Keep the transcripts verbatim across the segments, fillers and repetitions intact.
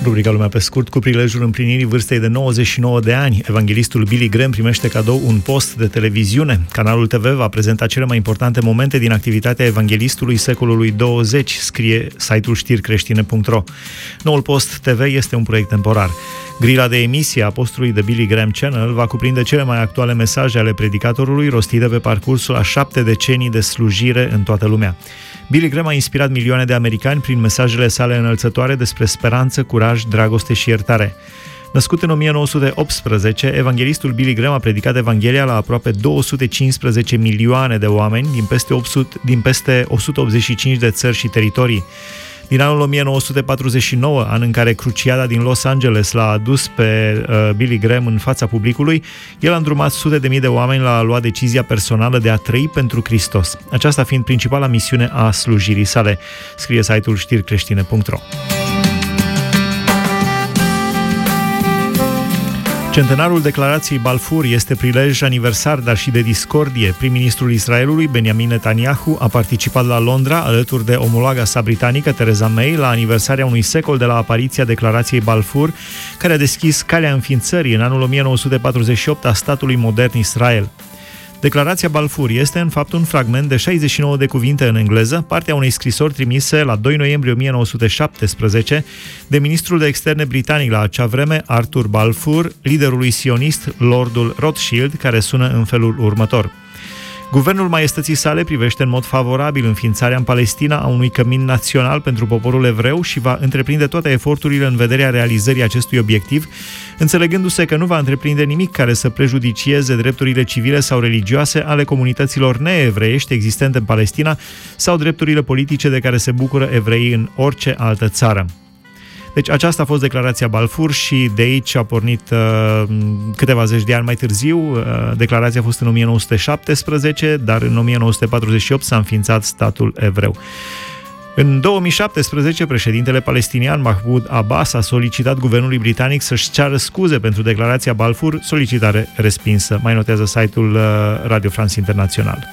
Rubrica Lumea pe scurt, cu prilejul împlinirii vârstei de nouăzeci și nouă de ani, evanghelistul Billy Graham primește cadou un post de televiziune. Canalul T V va prezenta cele mai importante momente din activitatea evanghelistului secolului douăzeci, scrie site-ul știri creștine punct ro. Noul post T V este un proiect temporar. Grila de emisie a postului de Billy Graham Channel va cuprinde cele mai actuale mesaje ale predicatorului rostite pe parcursul a șapte decenii de slujire în toată lumea. Billy Graham a inspirat milioane de americani prin mesajele sale înălțătoare despre speranță, curaj, dragoste și iertare. Născut în o mie nouă sute optsprezece, evanghelistul Billy Graham a predicat Evanghelia la aproape două sute cincisprezece milioane de oameni din peste, opt sute, din peste o sută optzeci și cinci de țări și teritorii. Din anul o mie nouă sute patruzeci și nouă, an în care cruciada din Los Angeles l-a adus pe uh, Billy Graham în fața publicului, el a îndrumat sute de mii de oameni la a lua decizia personală de a trăi pentru Hristos, aceasta fiind principala misiune a slujirii sale, scrie site-ul știri creștine punct ro. Centenarul declarației Balfour este prilej aniversar, dar și de discordie. Prim-ministrul Israelului, Benjamin Netanyahu, a participat la Londra, alături de omologa sa britanică, Theresa May, la aniversarea unui secol de la apariția declarației Balfour, care a deschis calea înființării în anul o mie nouă sute patruzeci și opt a statului modern Israel. Declarația Balfour este, în fapt, un fragment de șaizeci și nouă de cuvinte în engleză, partea unei scrisori trimise la doi noiembrie o mie nouă sute șaptesprezece de ministrul de externe britanic la acea vreme, Arthur Balfour, liderului sionist, Lordul Rothschild, care sună în felul următor. Guvernul Maiestății sale privește în mod favorabil înființarea în Palestina a unui cămin național pentru poporul evreu și va întreprinde toate eforturile în vederea realizării acestui obiectiv, înțelegându-se că nu va întreprinde nimic care să prejudicieze drepturile civile sau religioase ale comunităților neevreiești existente în Palestina sau drepturile politice de care se bucură evreii în orice altă țară. Deci aceasta a fost declarația Balfour și de aici a pornit uh, câteva zeci de ani mai târziu. Uh, declarația a fost în o mie nouă sute șaptesprezece, dar în o mie nouă sute patruzeci și opt s-a înființat statul evreu. În două mii șaptesprezece, președintele palestinian Mahmoud Abbas a solicitat guvernului britanic să-și ceară scuze pentru declarația Balfour, solicitare respinsă. Mai notează site-ul uh, Radio France Internațional.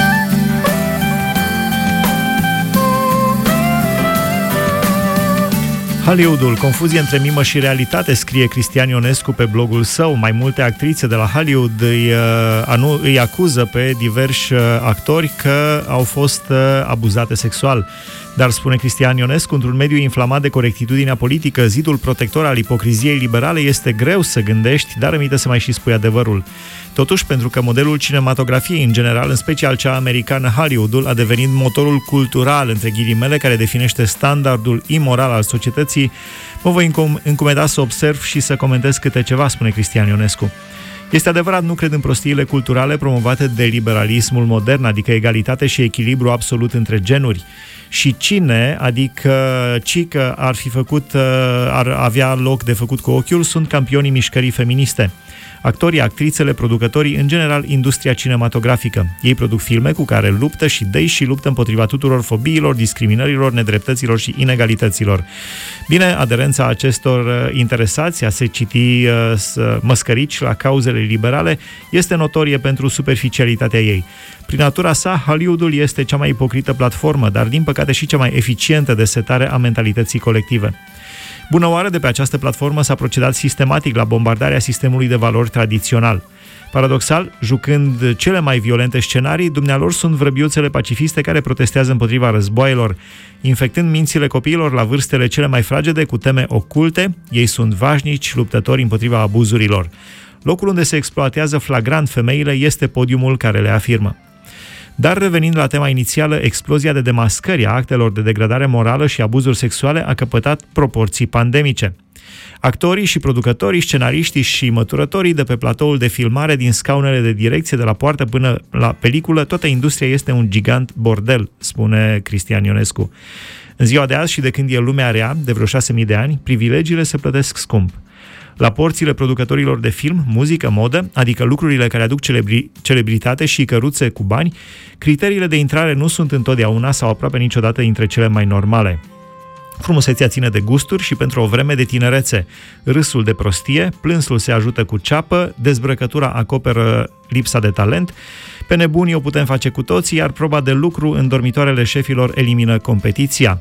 Hollywoodul, confuzie între mimă și realitate, scrie Cristian Ionescu pe blogul său. Mai multe actrițe de la Hollywood îi, anu, îi acuză pe diversi actori că au fost abuzate sexual. Dar, spune Cristian Ionescu, într-un mediu inflamat de corectitudinea politică, zidul protector al ipocriziei liberale, este greu să gândești, dar îmite să mai și spui adevărul. Totuși, pentru că modelul cinematografiei în general, în special cea americană, Hollywoodul, a devenit motorul cultural, între ghilimele, care definește standardul imoral al societății, mă voi încumeta să observ și să comentez câte ceva, spune Cristian Ionescu. Este adevărat, nu cred în prostiile culturale promovate de liberalismul modern, adică egalitate și echilibru absolut între genuri. Și cine, adică ci că ar fi făcut, ar avea loc de făcut cu ochiul, sunt campionii mișcării feministe. Actorii, actrițele, producătorii, în general industria cinematografică. Ei produc filme cu care luptă și dă și luptă împotriva tuturor fobiilor, discriminărilor, nedreptăților și inegalităților. Bine, aderența acestor interesați a se citi uh, măscărici la cauzele liberale este notorie pentru superficialitatea ei. Prin natura sa, Hollywoodul este cea mai ipocrită platformă, dar din păcate și cea mai eficientă de setare a mentalității colective. Bună oară, de pe această platformă s-a procedat sistematic la bombardarea sistemului de valori tradițional. Paradoxal, jucând cele mai violente scenarii, dumnealor sunt vrăbiuțele pacifiste care protestează împotriva războaielor. Infectând mințile copiilor la vârstele cele mai fragede cu teme oculte, ei sunt vașnici luptători împotriva abuzurilor. Locul unde se exploatează flagrant femeile este podiumul care le afirmă. Dar revenind la tema inițială, explozia de demascări a actelor de degradare morală și abuzuri sexuale a căpătat proporții pandemice. Actorii și producătorii, scenariștii și măturătorii de pe platoul de filmare, din scaunele de direcție, de la poartă până la peliculă, toată industria este un gigant bordel, spune Cristian Ionescu. În ziua de azi și de când e lumea rea, de vreo șase mii de ani, privilegiile se plătesc scump. La porțile producătorilor de film, muzică, modă, adică lucrurile care aduc celebri- celebritate și căruțe cu bani, criteriile de intrare nu sunt întotdeauna sau aproape niciodată dintre cele mai normale. Frumusețea ține de gusturi și pentru o vreme de tinerețe. Râsul de prostie, plânsul se ajută cu ceapă, dezbrăcătura acoperă lipsa de talent, pe nebunii o putem face cu toții, iar proba de lucru în dormitoarele șefilor elimină competiția.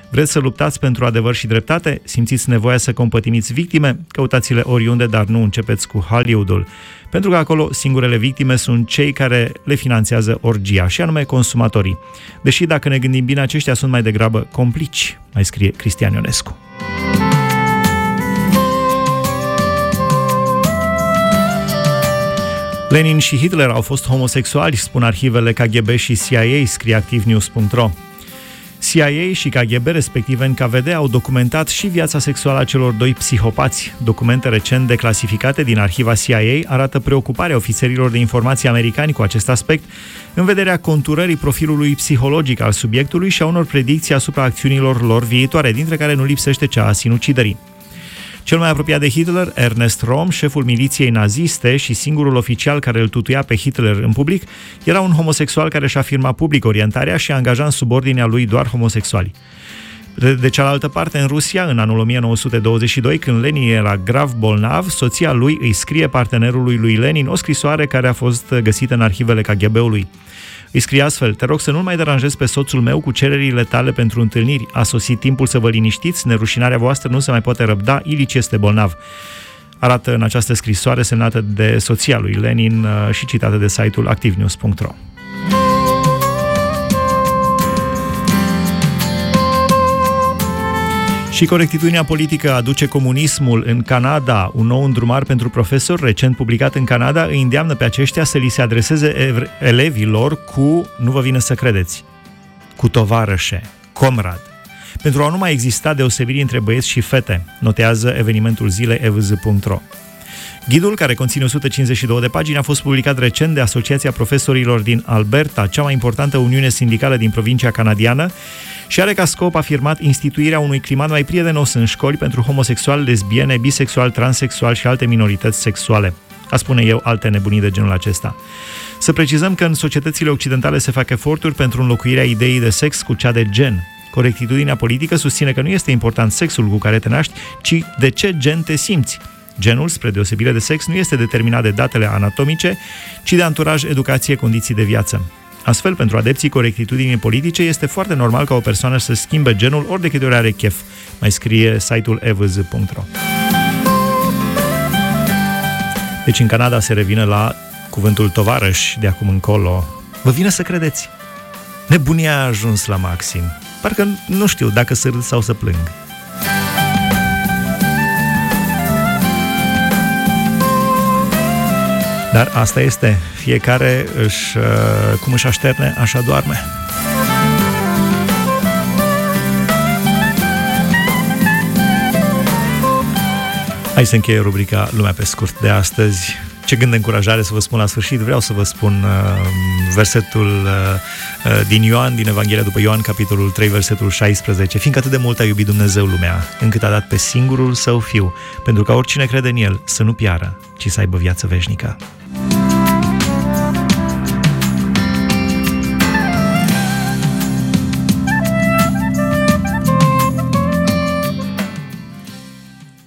Vreți să luptați pentru adevăr și dreptate? Simțiți nevoia să compătimiți victime? Căutați-le oriunde, dar nu începeți cu Hollywoodul. Pentru că acolo singurele victime sunt cei care le finanțează orgia, și anume consumatorii. Deși, dacă ne gândim bine, aceștia sunt mai degrabă complici, mai scrie Cristian Ionescu. Lenin și Hitler au fost homosexuali, spun arhivele K G B și C I A, scrie activnews punct ro. C I A și K G B, respectiv N K V D, au documentat și viața sexuală a celor doi psihopați. Documente recent declasificate din arhiva C I A arată preocuparea ofițerilor de informații americani cu acest aspect, în vederea conturării profilului psihologic al subiectului și a unor predicții asupra acțiunilor lor viitoare, dintre care nu lipsește cea a sinuciderii. Cel mai apropiat de Hitler, Ernest Röhm, șeful miliției naziste și singurul oficial care îl tutuia pe Hitler în public, era un homosexual care și-a afirmat public orientarea și angaja în subordinea lui doar homosexuali. De cealaltă parte, în Rusia, în anul o mie nouă sute douăzeci și doi, când Lenin era grav bolnav, soția lui îi scrie partenerului lui Lenin o scrisoare care a fost găsită în arhivele K G B-ului. Îi scrie astfel: te rog să nu mai deranjezi pe soțul meu cu cererile tale pentru întâlniri. A sosit timpul să vă liniștiți, nerușinarea voastră nu se mai poate răbda, Ilici este bolnav. Arată în această scrisoare semnată de soția lui Lenin și citată de site-ul activnews punct ro. Și corectitudinea politică aduce comunismul în Canada. Un nou îndrumar pentru profesori, recent publicat în Canada, îi îndeamnă pe aceștia să li se adreseze elevilor cu, nu vă vine să credeți, cu tovarășe, comrad, pentru a nu mai exista deosebiri între băieți și fete, notează evenimentul zilei e v z punct ro. Ghidul, care conține o sută cincizeci și două de pagini, a fost publicat recent de Asociația Profesorilor din Alberta, cea mai importantă uniune sindicală din provincia canadiană, și are ca scop afirmat instituirea unui climat mai prietenos în școli pentru homosexuali, lesbiene, bisexuali, transexuali și alte minorități sexuale. A spune eu alte nebunii de genul acesta. Să precizăm că în societățile occidentale se fac eforturi pentru înlocuirea ideii de sex cu cea de gen. Corectitudinea politică susține că nu este important sexul cu care te naști, ci de ce gen te simți. Genul, spre deosebire de sex, nu este determinat de datele anatomice, ci de anturaj, educație, condiții de viață. Astfel, pentru adepții corectitudinii politice, este foarte normal ca o persoană să schimbe genul ori de câte ori are chef, mai scrie site-ul e v z punct ro. Deci în Canada se revine la cuvântul tovarăș de acum încolo. Vă vine să credeți? Nebunia a ajuns la maxim. Parcă nu știu dacă să râd sau să plâng. Dar asta este, fiecare își, cum își așterne, așa doarme. Hai să încheie rubrica Lumea pe scurt de astăzi. Ce gând de încurajare să vă spun la sfârșit. Vreau să vă spun uh, versetul uh, din Ioan, din Evanghelia după Ioan, capitolul trei, versetul șaisprezece. Fiindcă atât de mult a iubit Dumnezeu lumea, încât a dat pe singurul Său Fiu, pentru ca oricine crede în El să nu piară, ci să aibă viață veșnică.